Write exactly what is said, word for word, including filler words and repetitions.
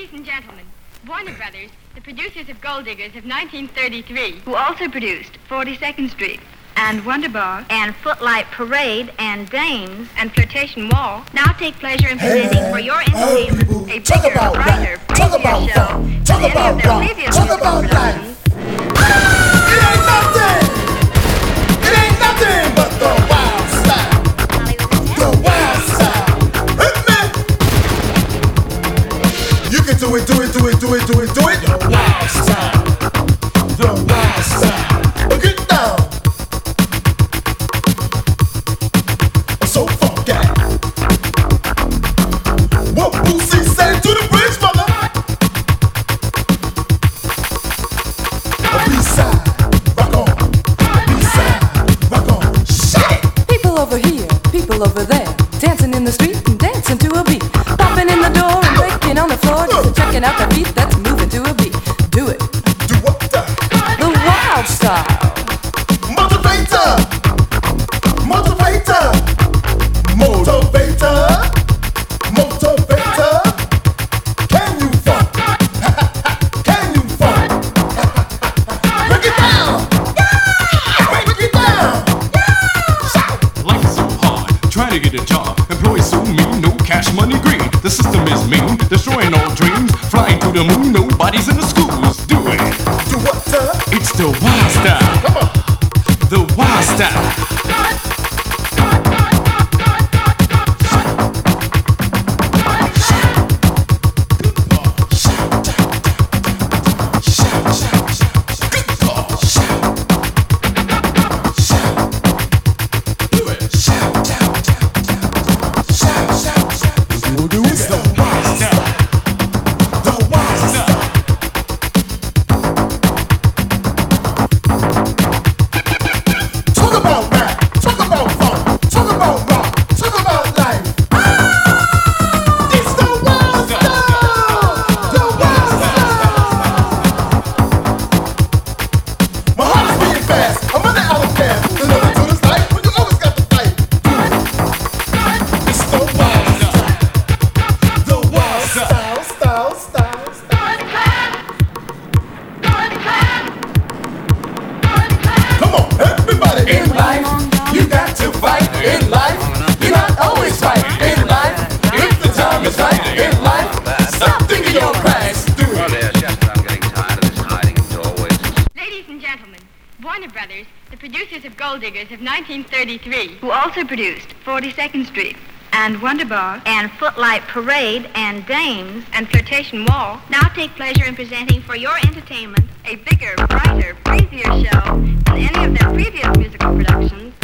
Ladies and gentlemen, Warner Brothers, the producers of Gold Diggers of nineteen thirty-three, who also produced forty-second Street, and Wonderbar, and Footlight Parade, and Dames, and Flirtation Wall, now take pleasure in presenting Hey, for your hey, entertainment people, a talk bigger, about brighter, rap, talk crazier about show funk, talk than any about of their rock, previous talk musical about productions. It ain't nothing. It ain't nothing but the wild style. The wild style. Hit me. You can do it, do it, do it, do it, do it, do it. The wild style. The wild style. Get down. So funky. What Boosie said to the bridge, mother? B-side, rock on. B-side, rock on. Shit! People over here, people over there, dancing in the street and dancing to a beat. Popping in the door and breaking on the floor, just checking out the beat that's moving to a beat. Do it. Do what the? The wild style. Motivator! Motivator! Motivator! Motivator! Can you funk? Can you funk? Break it down! Break it down! Life is so hard, trying to get a job. Employees so mean, no cash, money, greed. The system is mean, destroying all dreams. Flying to the moon, nobody's in the schools. Do it. Do what the? It's the wild style. Come on! The wild style. Warner Brothers, the producers of Gold Diggers of nineteen thirty-three, who also produced forty-second Street, and Wonderbar, and Footlight Parade, and Dames, and Flirtation Wall, now take pleasure in presenting for your entertainment a bigger, brighter, crazier show than any of their previous musical productions.